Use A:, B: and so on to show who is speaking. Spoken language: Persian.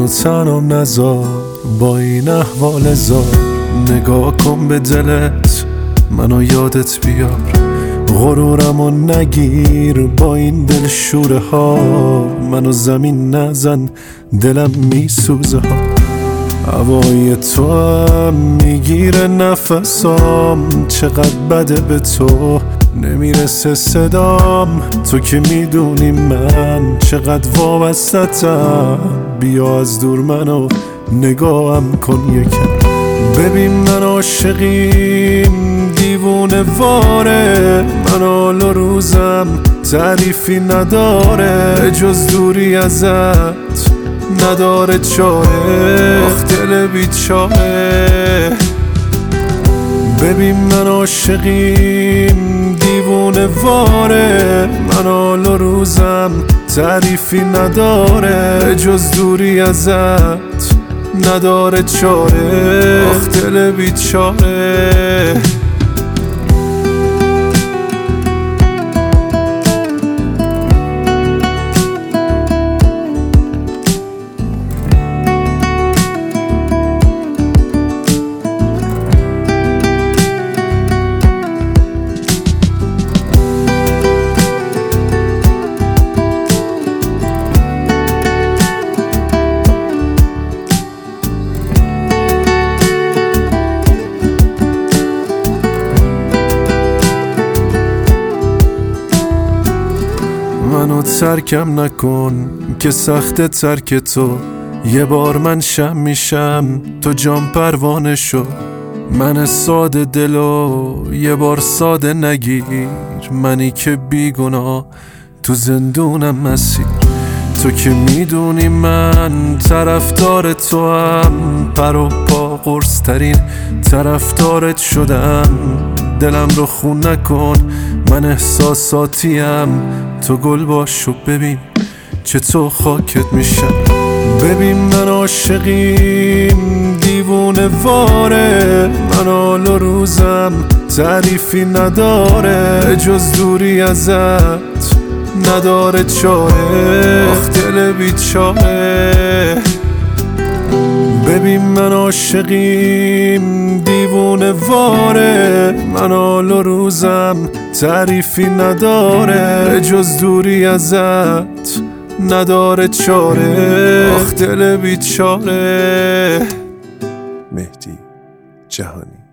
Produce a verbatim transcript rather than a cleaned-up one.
A: منو تنم نذار با این احوال زار، نگاه کن به دلت منو یادت بیار، غرورمو نگیر با این دل شوره ها، منو زمین نزن دلم میسوزه ها، هوای تو هم میگیره نفسام، چقدر بده به تو نمیرسه صدام، تو که میدونی من چقدر وابستتم، بیا از دور منو نگاهم کن یکم، ببین من عاشقیم دیوونه واره، من حال و روزم تعریفی نداره، جز دوری ازت نداره چاره، آخ دل بیچاره، ببین من عاشقیم دیوونه واره، من حال و روزم تعریفی نداره، جز دوری ازت نداره چاره، آخ دل بیچاره. منو ترکم نکن که سخت ترک تو، یه بار من شم میشم تو جام پروانه شو، من ساده دلو یه بار ساده نگیر، منی که بیگناه تو زندونم مسیر، تو که میدونی من طرفدار تو هم، پر و پا قرص ترین طرفدارت شدم، دلم رو خون نکن من احساساتیم، تو گل باش و ببین چه تو خاکت میشم، ببین من عاشقیم دیوونه واره، من حال و روزم تعریفی نداره، جز دوری ازت نداره چاره، آخ دل بیچاره، ببین من عاشقیم دیوونه واره، من حال و روزم تعریفی نداره، جز دوری ازت نداره چاره، آخ دل بیچاره.
B: مهدی جهانی.